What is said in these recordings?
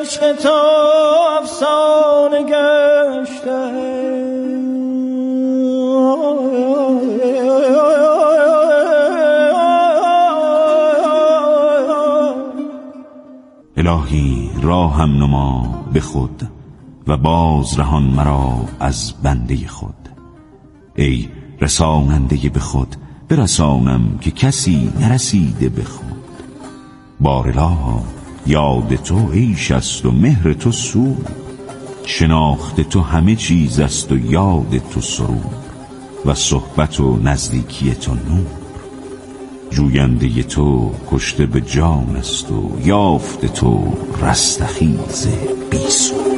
عشق تو افسانه گشته. الهی راهم نما به خود و باز رهان مرا از بنده خود. ای رساننده به خود برسانم که کسی نرسیده به خود. بارلا یاد تو عیش است و مهر تو سود، شناخت تو همه چیز است و یاد تو سرور، و صحبت و نزدیکی تو نور. جوینده تو کشته به جان است و یافت تو رستخیز بی سود.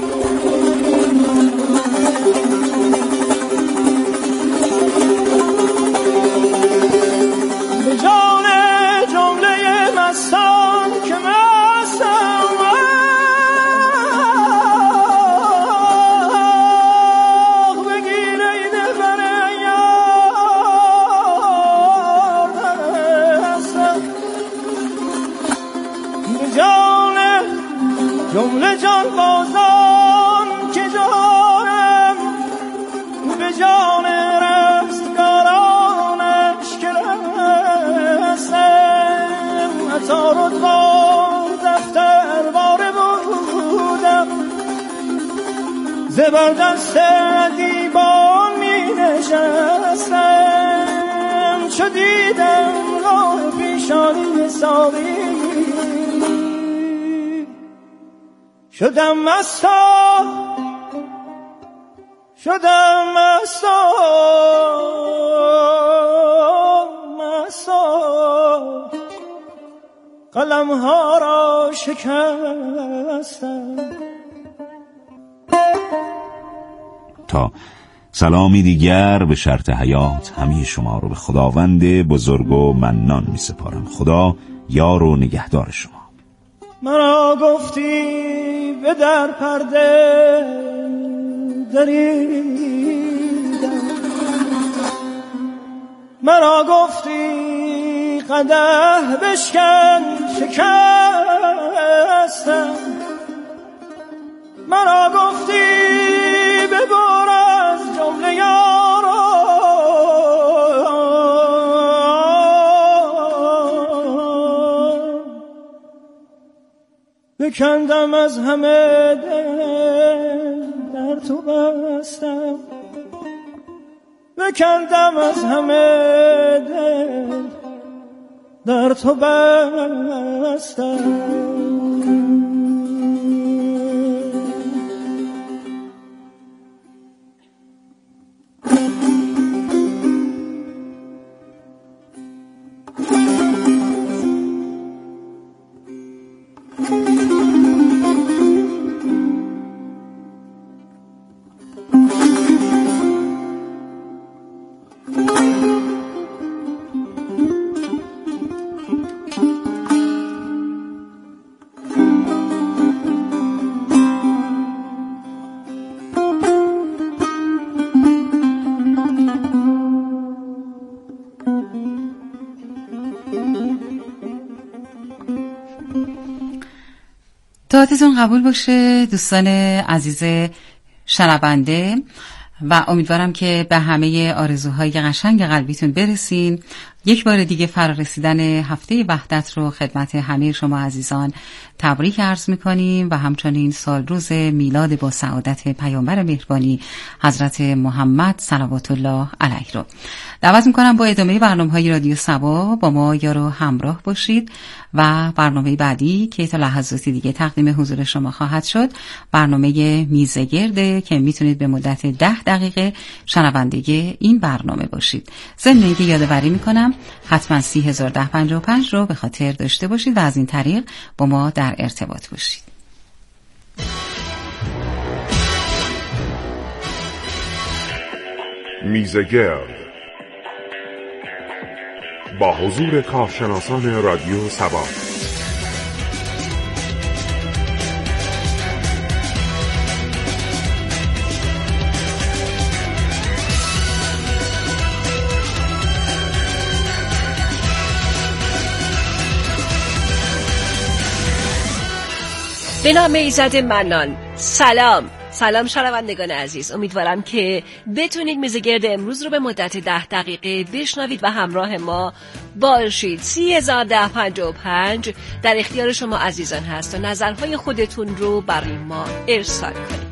جمله جان بازان که دارم به جان رستگارانش که رسم. عطار و دفتر باره بودم، زبر دست دیبان می نشستم. چو دیدم راه پیشانی ساقی شدم مستا، شدم مستا، مستا، قلم ها را شکستم. تا سلامی دیگر به شرط حیات همه شما رو به خداوند بزرگ و منان می سپارم. خدا یار و نگهدار شما. مرا گفتی به در پرده دریدم، مرا گفتی قدح بشکن شکستم، مرا گفتی ببر از جمله یاران، بکندم از همه دل در تو بستم، بکندم از همه دل در تو بستم. دعاتون قبول باشه دوستان عزیز شنونده و امیدوارم که به همه آرزوهای قشنگ قلبیتون برسین. یک بار دیگه فرارسیدن هفته وحدت رو خدمت همه شما عزیزان تبریک عرض میکنیم و همچنین سال روز میلاد با سعادت پیامبر مهربانی حضرت محمد صلوات الله علیه رو دعوت میکنم با ادامه برنامه‌های رادیو صبا با ما یارو همراه باشید و برنامه بعدی که تا لحظاتی دیگه تقدیم حضور شما خواهد شد برنامه میزه گرده که میتونید به مدت 10 دقیقه شنونده این برنامه باشید. ضمن اینکه یادآوری میکنم حتما 301055 رو به خاطر داشته باشید و از این طریق با ما در ارتباط باشید. میزه گرد با حضور کارشناسان رادیو صبا. به نام ایزد منان. سلام شنوندگان عزیز، امیدوارم که بتونید میزگرد امروز رو به مدت 10 دقیقه بشنوید و همراه ما باشید. 301055 در اختیار شما عزیزان هست و نظرهای خودتون رو برای ما ارسال کنید.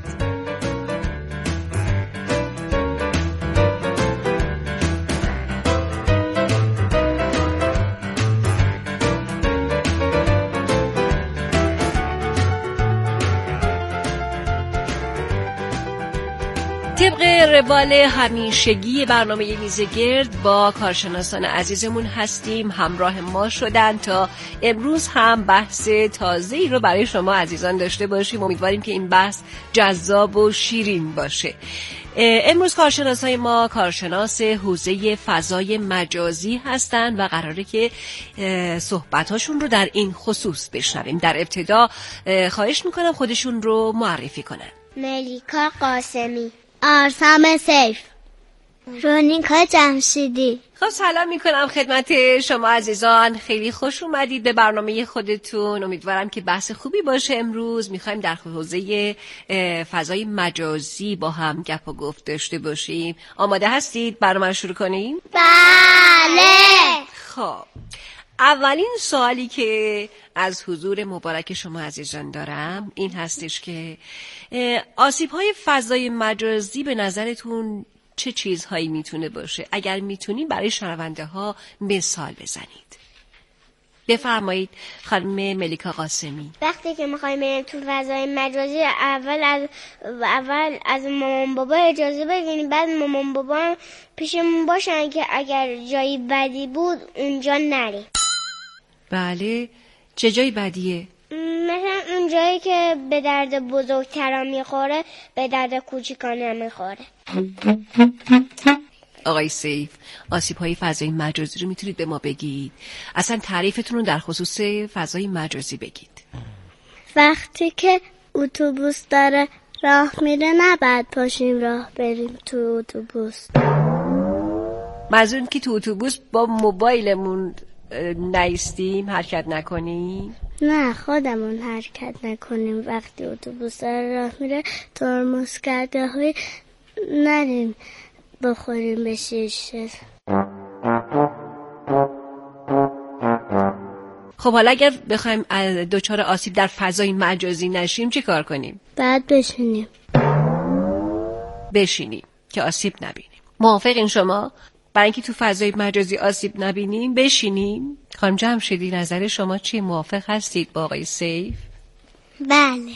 طبق روال همیشگی برنامه میزگرد با کارشناسان عزیزمون هستیم، همراه ما شدن تا امروز هم بحث تازه‌ای رو برای شما عزیزان داشته باشیم. امیدواریم که این بحث جذاب و شیرین باشه. امروز کارشناسای ما کارشناس حوزه فضای مجازی هستند و قراره که صحبتاشون رو در این خصوص بشنویم. در ابتدا خواهش میکنم خودشون رو معرفی کنن. ملیکا قاسمی، آرسام سیف، رونیکا جمشیدی. خب سلام میکنم خدمت شما عزیزان، خیلی خوش اومدید به برنامه خودتون. امیدوارم که بحث خوبی باشه. امروز میخوایم در حوزه فضای مجازی با هم گپ و گفت داشته باشیم. آماده هستید برنامه رو شروع کنیم؟ بله. خب اولین سوالی که از حضور مبارک شما عزیزان دارم این هستش که آسیب‌های فضای مجازی به نظرتون چه چیزهایی میتونه باشه؟ اگر میتونین برای شنونده ها مثال بزنید. بفرمایید خانم ملیکا قاسمی. وقتی که میخوایم بریم تو فضای مجازی اول از مامان بابا اجازه بگیریم، بعد مامان بابا پیشمون باشن که اگر جایی بدی بود اونجا نریم. بله، چه جایی بدیه؟ مثلا اون جایی که به درد بزرگترا میخوره به درد کوچیکا نمیخوره. آقای سیف، آسیب‌های فضای مجازی رو میتونید به ما بگید؟ اصلا تعریفتون رو در خصوص فضای مجازی بگید. وقتی که اتوبوس داره راه میره نباید پاشیم راه بریم تو اتوبوس. منظورم که تو اتوبوس با موبایلمون نایستیم، حرکت نکنیم؟ نه، خودمون حرکت نکنیم. وقتی اتوبوس داره راه میره ترمز کرده های نریم بخوریم به شیشه. خب حالا اگر بخوایم دچار آسیب در فضای مجازی نشیم چه کار کنیم؟ بعد بشینیم که آسیب نبینیم. موافقین شما؟ برای اینکه تو فضای مجازی آسیب نبینیم بشینیم؟ خانم جمشیدی نظر شما چیه؟ موافق هستید با آقای سیف؟ بله.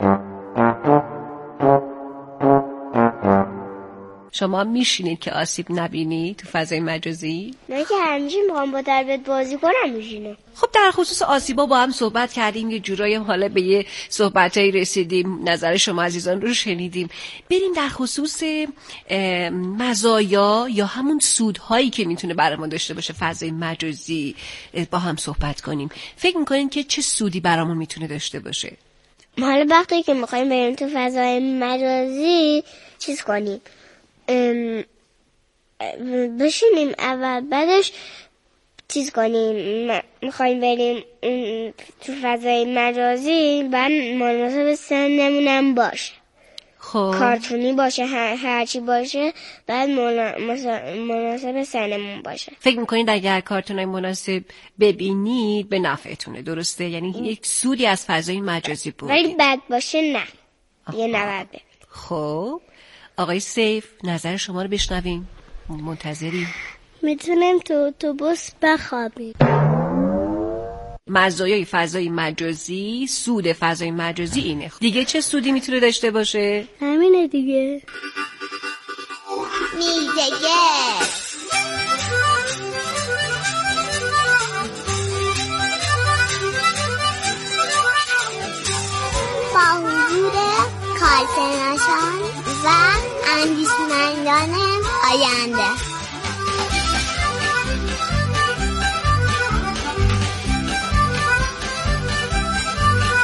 شما میشینید که آسیب نبینید تو فضای مجازی؟ من که همیشه میخوام با دربت بازی کنم میشینم. خب در خصوص آسیبا با هم صحبت کردیم، یه جورایی حالا به یه صحبتایی رسیدیم، نظر شما عزیزان رو شنیدیم. بریم در خصوص مزایا یا همون سودهایی که میتونه برامون داشته باشه فضای مجازی با هم صحبت کنیم. فکر میکنین که چه سودی برامون میتونه داشته باشه؟ حالا وقتی که میخوایم بریم تو فضای مجازی چیز کنیم، بشینیم اول، بعدش چیز کنیم. میخوایم بریم تو فضای مجازی بعد مناسب سنمونم باشه. خب کارتونی باشه، هرچی باشه بعد مناسب سنمون باشه. فکر میکنید اگر کارتونای مناسب ببینید به نفعتونه، درسته؟ یعنی یک سودی از فضای مجازی بود. ولی بد باشه نه، یه نباید ببینید. خب آقای سیف نظر شما رو بشنویم، منتظریم. میتونیم تو اتوبوس بخوابیم. مزایای فضای مجازی، سود فضای مجازی اینه. دیگه چه سودی میتونه داشته باشه؟ همینه دیگه. با حضور کارشناسان و اندیشمندان آینده.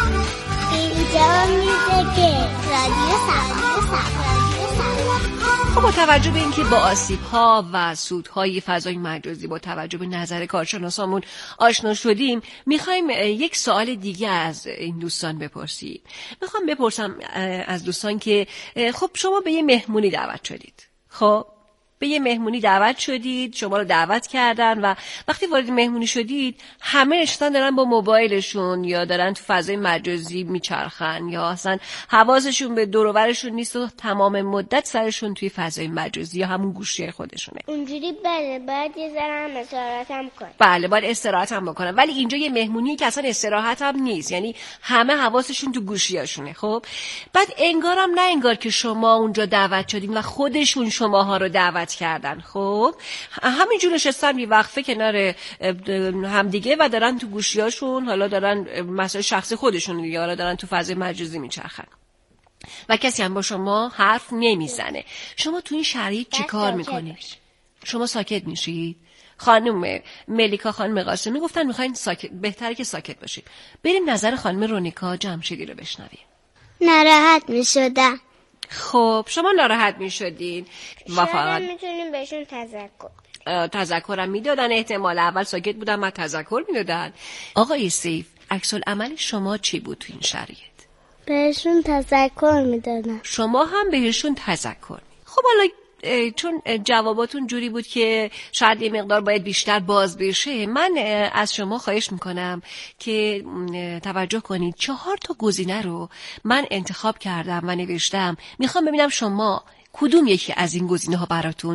اینجا میزگرد رادیو سبا. خب با توجه به اینکه با آسیب‌ها و سودهای فضای مجازی با توجه به نظر کارشناسامون آشنا شدیم، میخوایم یک سوال دیگه از این دوستان بپرسیم. میخوام بپرسم از دوستان که خب شما به یه مهمونی دعوت شدید. خب به یه مهمونی دعوت شدید، شما رو دعوت کردن و وقتی وارد مهمونی شدید همه نشستن دارن با موبایلشون یا دارن تو فضای مجازی میچرخن یا اصلا حواسشون به دور و برشون نیست و تمام مدت سرشون توی فضای مجازی یا همون گوشی خودشونه. اونجوری باید یه ذره هم استراحت هم کنن. بله باید استراحت هم بکنن، ولی اینجا یه مهمونی که اصلا استراحت هم نیست، یعنی همه حواسشون تو گوشیاشونه. خب بعد انگارم نه انگار که شما اونجا دعوت شدین و خودشون شماها رو دعوت کردن. خب همینجور نشستن بی وقفه کنار همدیگه و دارن تو گوشیاشون حالا دارن مسائل شخصی خودشون یا حالا دارن تو فضای مجازی میچرخن و کسی هم با شما حرف نمیزنه. شما تو این شرایط چی کار میکنید؟ شما ساکت میشید؟ خانم ملیکا، خانم قاسمی گفتن میخواین ساکت، بهتره که ساکت باشید. بریم نظر خانم رونیکا جمشیدی رو بشنویم. ناراحت میشدم. خب شما ناراحت میشدین و فقط میتونیم بهشون تذکرم میدادن. احتمال اول ساکت بودن و تذکر میدادن. آقای سیف، عکس العمل شما چی بود تو این شرایط؟ بهشون تذکر میدادن. شما هم بهشون تذکر. خب حالا چون جواباتون جوری بود که شاید یه مقدار باید بیشتر باز بشه، من از شما خواهش میکنم که توجه کنید. 4 گزینه رو من انتخاب کردم و نوشتم. میخوام ببینم شما کدوم یکی از این گزینه‌ها براتون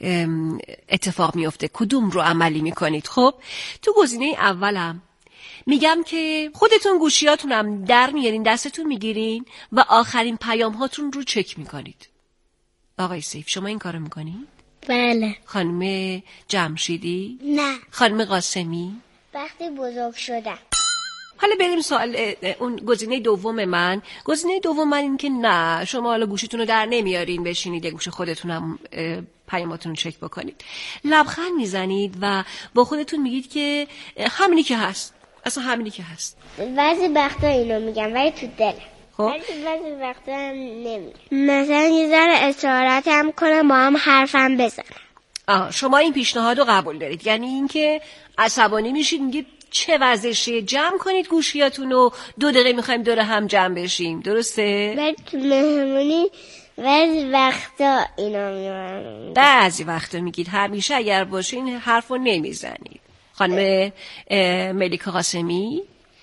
اتفاق میفته، کدوم رو عملی میکنید. خب تو گزینه اولم میگم که خودتون گوشیاتونم در میارین، دستتون میگیرین و آخرین پیام هاتون رو چک میکنید. آقای سیف شما این کارو میکنید؟ بله. خانم جمشیدی؟ نه. خانم قاسمی؟ وقتی بزرگ شدم. حالا بریم سوال اون گزینه دوم من. گزینه دوم من این که نه، شما حالا گوشیتون رو در نمیارین بشینید یه گوشه خودتونم پیاماتون رو چک بکنید. لبخند میزنید و با خودتون میگید که همینی که هست، اصلا همینی که هست. بعضی وقتا اینو میگم ولی تو دلم. خب بعضی وقتا هم نمیگم. مثلا یه ذره استراحت هم کنم با هم حرفم بزنم. شما این پیشنهاد رو قبول دارید، یعنی اینکه عصبانی میشید میگید چه وضعشه، جمع کنید گوشیاتون و 2 دقیقه میخوایم دور هم جمع بشیم، درسته؟ بعد تو مهمونی بعضی وقتا اینا میگم. بعضی وقتا میگید، همیشه اگر باشه این حرف رو نمیزنید. خانم ملیکا قاسمی؟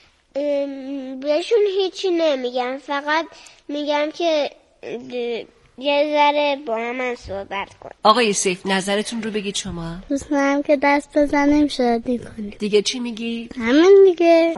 بهشون هیچی نمیگم، فقط میگم که یه ذره با هم صحبت کن. آقای سیف نظرتون رو بگید شما. دوست دارم که دست بزنیم شادی کنیم. دیگه چی میگی؟ همین دیگه.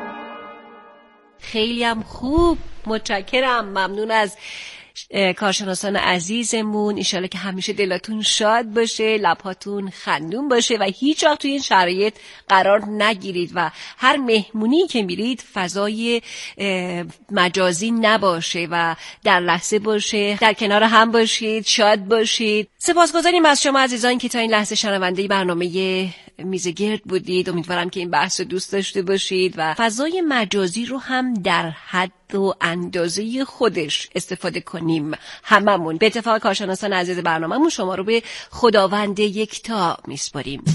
خیلی هم خوب، متشکرم، ممنون از کارشناسان عزیزمون. انشالله که همیشه دلاتون شاد باشه، لبهاتون خندون باشه و هیچ وقت توی این شرایط قرار نگیرید و هر مهمونی که میرید فضای مجازی نباشه و در لحظه باشه، در کنار هم باشید، شاد باشید. سپاسگزاریم از شما عزیزان که تا این لحظه شنونده برنامه میزگرد بودید. امیدوارم که این بحث رو دوست داشته باشید و فضای مجازی رو هم در حد و اندازه خودش استفاده کنیم هممون. به اتفاق کارشناسان عزیز برنامه‌مون شما رو به خداوند یکتا میسپاریم.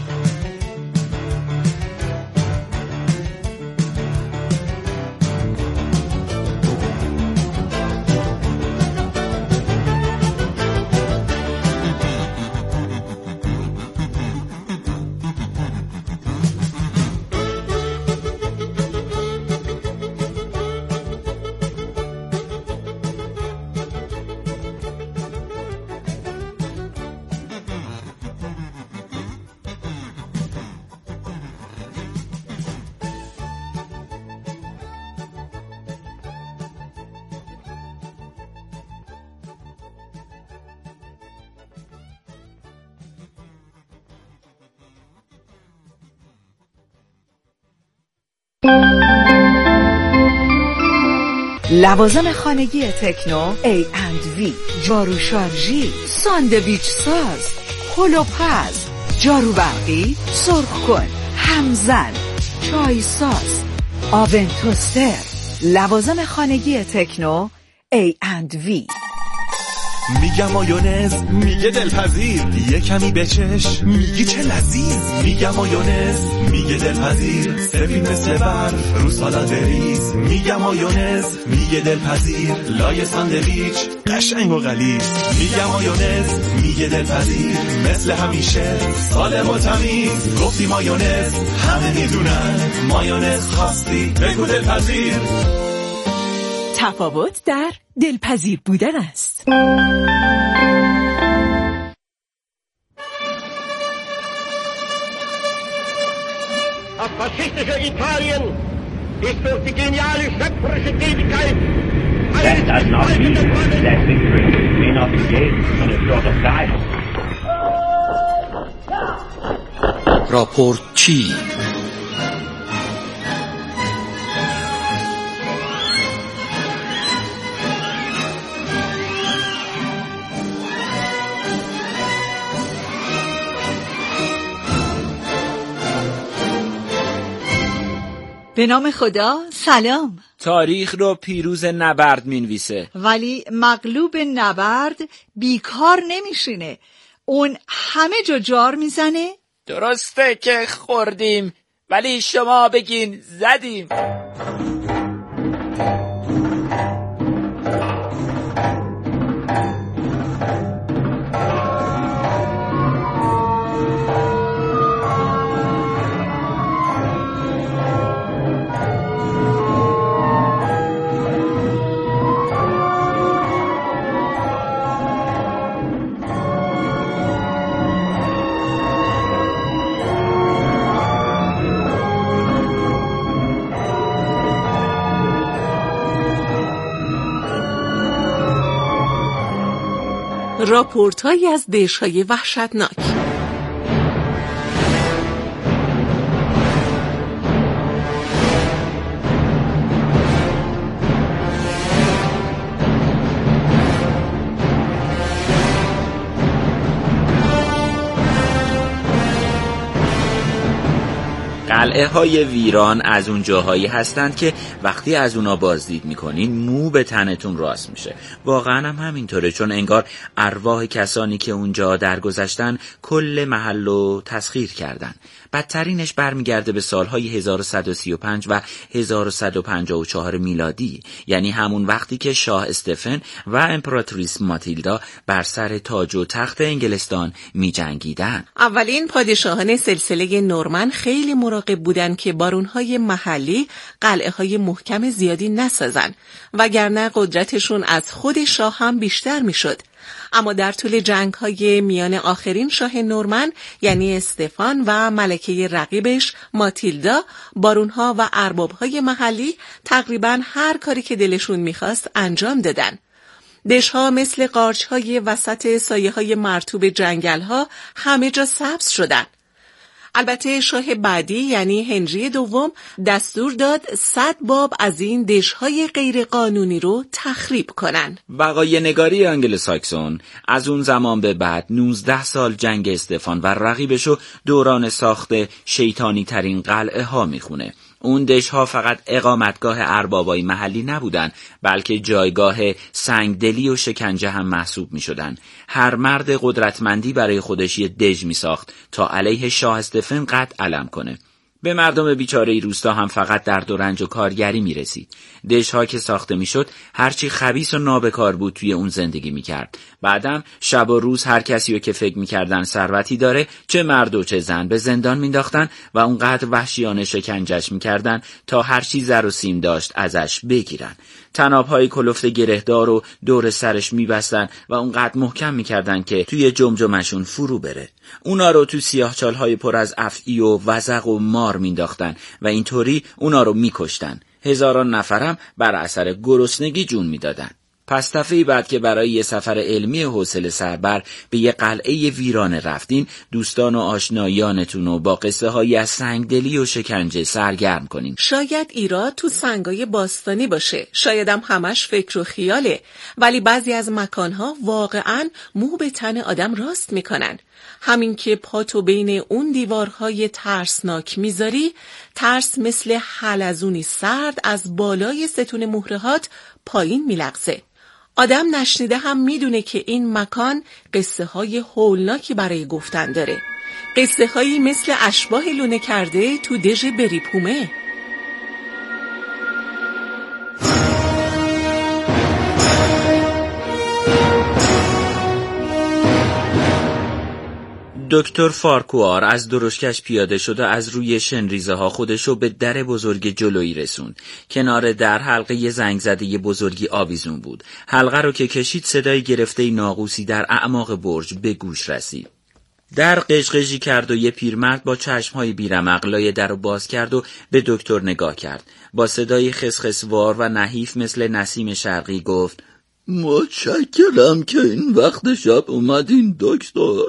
لوازم خانگی تکنو A&V، جارو شارژی، ساندویچ ساز، کلوپز، جارو برقی، سرخ کن، همزن، چای ساز، آون توستر. لوازم خانگی تکنو A&V. میگم مایونز، میگه دلپذیر. یه کمی بچش، میگی چه لذیذ. میگم مایونز، میگه دلپذیر. سفید مثل برف رو سالاد ریز. میگم مایونز، میگه دلپذیر. لای ساندویچ قشنگ و غلیظ. میگم مایونز، میگه دلپذیر. مثل همیشه سالم و تمیز. گفتی مایونز، همه میدونن. مایونز خواستی بگو دلپذیر. تفاوت در دلپذیر بودن است. Das faschistische Italien ist durch die geniale schöpferische Tätigkeit That does not mean that victory may not be gained on a short of time. راپورت چی؟ به نام خدا، سلام. تاریخ رو پیروز نبرد مینویسه، ولی مغلوب نبرد بیکار نمیشینه. اون همه جا جار میزنه. درسته که خوردیم، ولی شما بگین زدیم. راپورت‌هایی از دژهای وحشتناک. قلعه های ویران از اون جاهایی هستند که وقتی از اونا بازدید میکنین مو به تنتون راست میشه. واقعا هم همینطوره، چون انگار ارواح کسانی که اونجا درگذشتن کل محلو تسخیر کردن. بدترینش برمیگرده به سالهای 1135 و 1154 میلادی، یعنی همون وقتی که شاه استفن و امپراتوریس ماتیلدا بر سر تاج و تخت انگلستان می جنگیدن. اولین پادشاهان سلسله نورمن خیلی مراقب بودن که بارونهای محلی قلعه های محکم زیادی نسازن، وگرنه قدرتشون از خود شاه هم بیشتر می شد. اما در طول جنگ‌های میان آخرین شاه نورمن یعنی استفان و ملکه رقیبش ماتیلدا، بارونها و ارباب‌های محلی تقریباً هر کاری که دلشون می‌خواست انجام دادن. دژها مثل قارچ‌های وسط سایه‌های مرطوب جنگل‌ها همه جا سبز شدن. البته شاه بعدی یعنی هنری دوم دستور داد 100 باب از این دژهای غیر قانونی رو تخریب کنن. وقایع نگاری آنگلوساکسون از اون زمان به بعد 19 سال جنگ استفان و رقیبشو دوران ساخت شیطانی ترین قلعه ها میخونه. اون دژها فقط اقامتگاه اربابای محلی نبودن، بلکه جایگاه سنگدلی و شکنجه هم محسوب می شدن. هر مرد قدرتمندی برای خودش یه دژ می ساخت تا علیه شاه استفن قد علم کنه. به مردم بیچاره روستا هم فقط درد و رنج و کارگری می رسید. دژها که ساخته می شد هرچی خبیث و نابکار بود توی اون زندگی می کرد. بعدم شب و روز هر کسی رو که فکر می کردن ثروتی داره، چه مرد و چه زن، به زندان می انداختن و اونقدر وحشیانه شکنجهش می کردن تا هرچی زر و سیم داشت ازش بگیرن. طناب‌های کلفت گرهدار رو دور سرش می بستن و اونقدر محکم می کردن که توی جمجمشون فرو بره. اونا رو تو سیاهچال‌های پر از افعی و وزغ و مار مینداختن و اینطوری اونا رو میکشتن. هزاران نفرم بر اثر گرسنگی جون میدادن. پس دفعه بعد که برای یه سفر علمی حوصله سربر به یه قلعه ویرانه رفتین، دوستان و آشنایانتون رو با قصه هایی از سنگدلی و شکنجه سرگرم کنین. شاید ایراد تو سنگای باستانی باشه، شاید هم همش فکر و خیاله، ولی بعضی از مکانها واقعاً مو به تن آدم راست میکنن. همین که پاتو بین اون دیوارهای ترسناک میذاری، ترس مثل حلزونی سرد از بالای ستون مهرهات پایین میلغزه. آدم نشنیده هم میدونه که این مکان قصه های هولناکی برای گفتن داره. قصه هایی مثل اشباح لونه کرده تو دژ بریپومه. دکتر فارکوار از درشکش پیاده شد و از روی شنریزه ها خودشو به در بزرگ جلویی رسوند. کنار در حلقه زنگ زده بزرگی آویزون بود. حلقه رو که کشید صدای گرفته ناقوسی در اعماق برج به گوش رسید. در قشقشی کرد و یه پیرمرد با چشمهای بیرمق لای در رو باز کرد و به دکتر نگاه کرد. با صدای خسخسوار و نحیف مثل نسیم شرقی گفت: متشکرم که این وقت شب اومدین دکتر.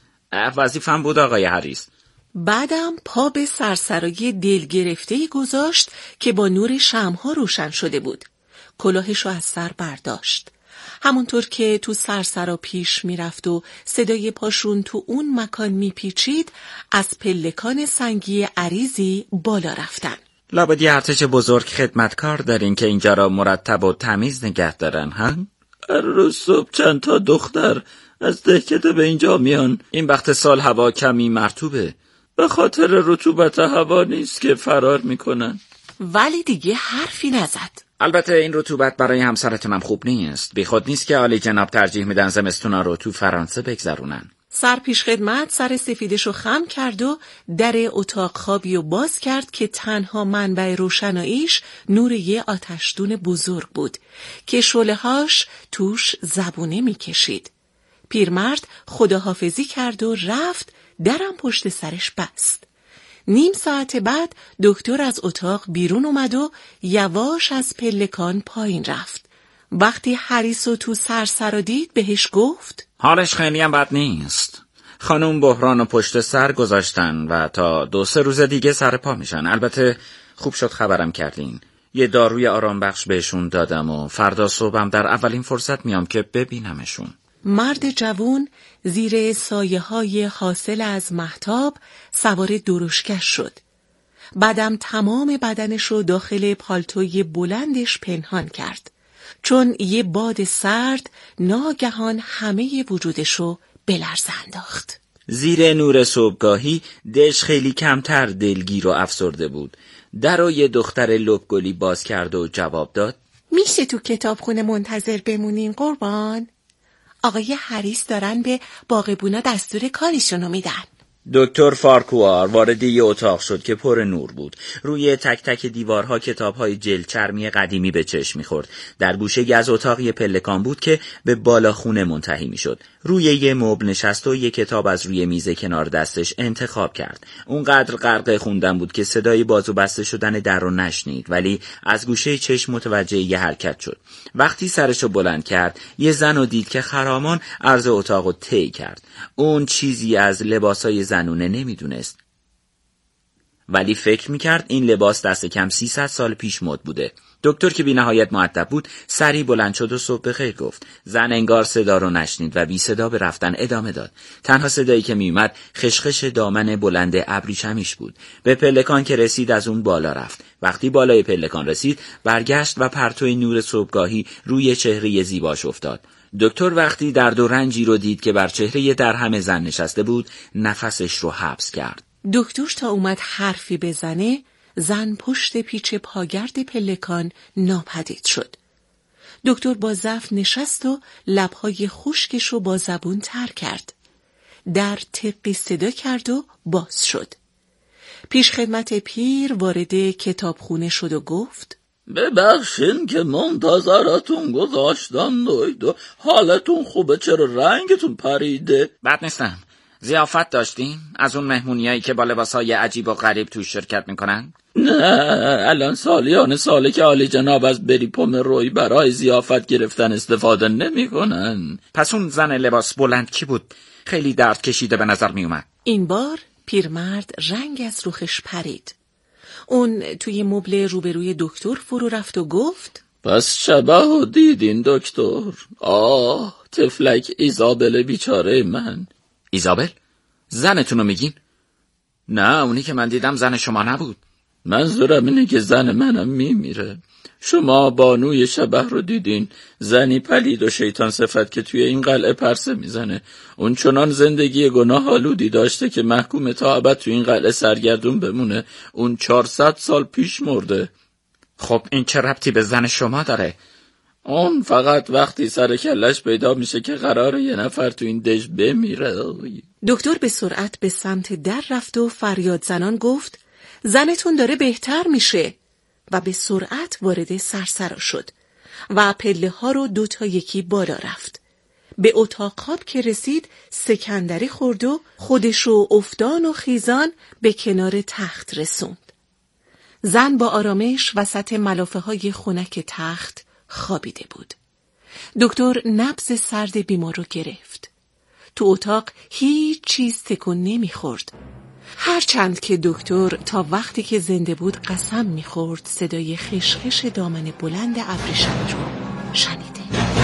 وظیفه‌ام بود آقای هریس. بعدم پا به سرسرای دل گرفته‌ای گذاشت که با نور شمع‌ها روشن شده بود. کلاهشو از سر برداشت. همونطور که تو سرسرا پیش میرفت و صدای پاشون تو اون مکان میپیچید، از پلکان سنگی عریضی بالا رفتن. لابد یه ارتش بزرگ خدمتکار دارین که اینجا را مرتب و تمیز نگه دارن، ها؟ هر روز صبح چند تا دختر از دهکده به اینجا میان. این وقت سال هوا کمی مرطوبه، به خاطر رطوبت هوا نیست که فرار میکنن. ولی دیگه حرفی نزد. البته این رطوبت برای همسرتونم خوب نیست. بی خود نیست که عالی جناب ترجیح میدن زمستونا رو تو فرانسه بگذرونن. سرپیش خدمت سر سفیدشو خم کرد و در اتاق خوابی و باز کرد که تنها منبع روشناییش نور یه آتشدون بزرگ بود که شعله‌هاش توش زبونه میکشید. پیرمرد خداحافظی کرد و رفت. درم پشت سرش بست. نیم ساعت بعد دکتر از اتاق بیرون اومد و یواش از پلکان پایین رفت. وقتی هریسو تو سرسرا دید بهش گفت: حالش خیلی هم بد نیست. خانوم بحران و پشت سر گذاشتن و تا 2-3 روز دیگه سر پا میشن. البته خوب شد خبرم کردین. یه داروی آرام بخش بهشون دادم و فردا صبحم در اولین فرصت میام که ببینمشون. مرد جوون زیر سایه‌های حاصل از مهتاب سوار درشکش شد. بعدم تمام بدنش رو داخل پالتوی بلندش پنهان کرد، چون یه باد سرد ناگهان همه وجودش رو به لرزه انداخت. زیر نور صبحگاهی دژ خیلی کمتر دلگیر و افسرده بود. در رو یه دختر لبگلی باز کرد و جواب داد: میشه تو کتابخونه منتظر بمونین قربان؟ آقای هریس دارن به باغبونا دستور کاریشونو میدن. دکتر فارکوار وارد یه اتاق شد که پر نور بود. روی تک تک دیوارها کتاب‌های جلد چرمی قدیمی به چشم می‌خورد. در گوشه‌ای از اتاق یه پلکان بود که به بالاخونه منتهی می‌شد. روی یه مبل نشست و یه کتاب از روی میز کنار دستش انتخاب کرد. اونقدر غرق خوندن بود که صدای باز و بسته شدن در رو نشنید، ولی از گوشه چشم متوجه یه حرکت شد. وقتی سرشو بلند کرد، یه زن رو دید که خرامان عرض اتاق رو طی کرد. اون چیزی از لباسای زنونه نمیدونست، ولی فکر میکرد این لباس دست کم 300 سال پیش مد بوده. دکتر که بی نهایت مؤدب بود سری بلند شد و صبح بخیر گفت. زن انگار صدا رو نشنید و بی صدا به رفتن ادامه داد. تنها صدایی که میومد خشخش دامن بلند ابریشمیش بود. به پلکان که رسید از اون بالا رفت. وقتی بالای پلکان رسید برگشت و پرتوی نور صبحگاهی روی چهره زیباش افتاد. دکتر وقتی درد و رنجی رو دید که بر چهره درهم زن نشسته بود نفسش رو حبس کرد. دکتر تا اومد حرفی بزنه زن پشت پیچ پاگرد پلکان ناپدید شد. دکتر با ضعف نشست و لبهای خشکش رو با زبون تر کرد. در تقی صدا کرد و باز شد. پیش خدمت پیر وارد کتابخونه شد و گفت: ببخشین که منتظرتون گذاشتم دوید. حالتون خوبه؟ چرا رنگتون پریده؟ بد نیستم. ضیافت داشتین؟ از اون مهمونیایی که با لباسای عجیب و غریب توش شرکت میکنن؟ نه، الان سالیان ساله که عالی جناب از بریپوم روی برای ضیافت گرفتن استفاده نمیکنن. پس اون زن لباس بلند کی بود؟ خیلی درد کشیده به نظر میومد. این بار پیرمرد رنگ از رخش پرید. اون توی مبل روبروی دکتر فرو رفت و گفت: پس شبه ها دیدین دکتر؟ تفلک ایزابل بیچاره من. ایزابل؟ زنتونو میگین؟ نه، اونی که من دیدم زن شما نبود. منظورم اینه که زن منم میمیره. شما بانوی شبح رو دیدین، زنی پلید و شیطان صفت که توی این قلعه پرسه میزنه. اون چنان زندگی گناه آلودی داشته که محکوم تا ابد توی این قلعه سرگردون بمونه. اون 400 سال پیش مرده. خب این چه ربطی به زن شما داره؟ اون فقط وقتی سر کلش پیدا میشه که قراره یه نفر تو این دژ بمیره. دکتر به سرعت به سمت در رفت و فریاد زنان گفت زنتون داره بهتر میشه و به سرعت وارد سرسرا شد و پله ها رو 2 تا یکی بالا رفت. به اتاق خواب که رسید سکندری خورد و خودشو افتان و خیزان به کنار تخت رسوند. زن با آرامش وسط ملافه های خنک تخت خوابیده بود. دکتر نبض سرد بیمار رو گرفت. تو اتاق هیچ چیز تکون نمیخورد. هرچند که دکتر تا وقتی که زنده بود قسم میخورد صدای خشخش دامن بلند ابریشم رو شنیده.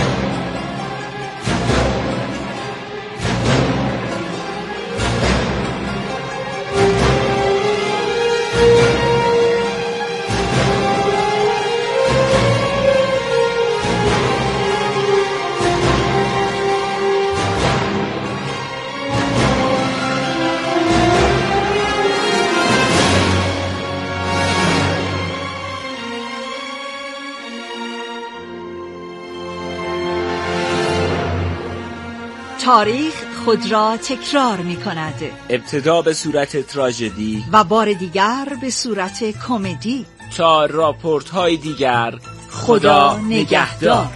تاریخ خود را تکرار می کند. ابتدا به صورت تراژدی و بار دیگر به صورت کمدی. تا راپورت های دیگر خدا نگهدار.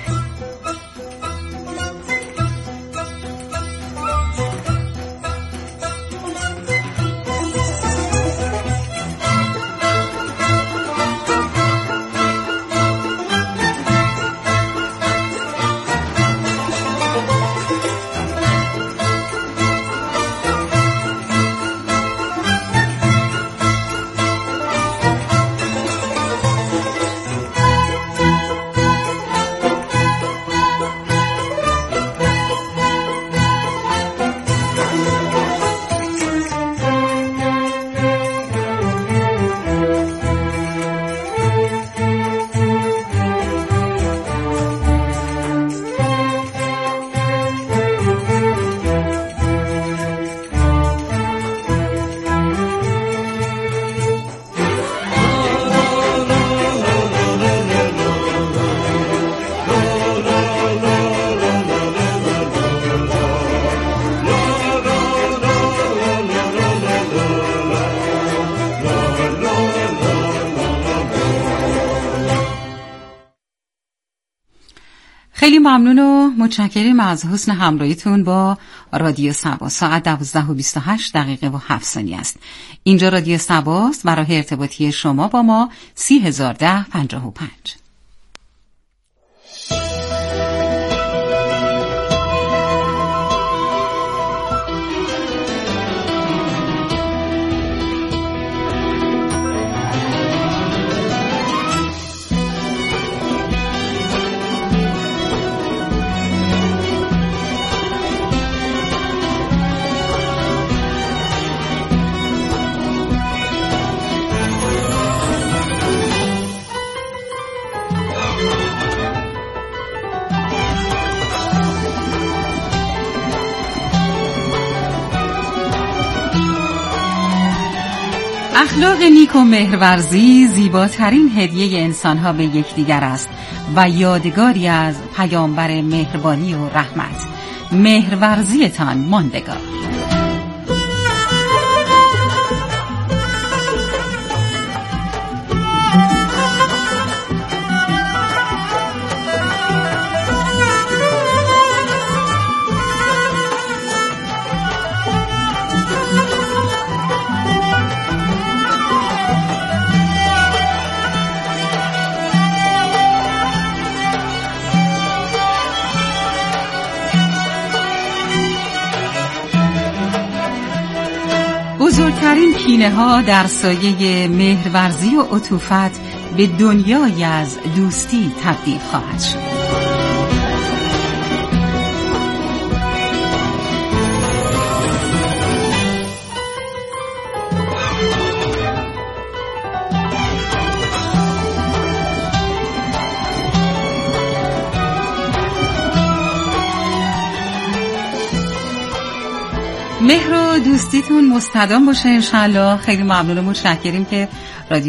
خیلی ممنون و متشکریم از حسن همراهیتون با رادیو سبا. ساعت 12:28 و 7 ثانیه است. اینجا رادیو سباست. برای ارتباطی شما با ما 301055. اخلاق نیک و مهرورزی زیباترین هدیه انسانها به یکدیگر است و یادگاری از پیامبر مهربانی و رحمت. مهرورزیتان ماندگار. بزرگترین کینه ها در سایه مهرورزی و عطوفت به دنیای از دوستی تبدیل خواهد شد. مهر و دوستیتون مستدام باشه انشالله. خیلی ممنون و متشکریم که رادیو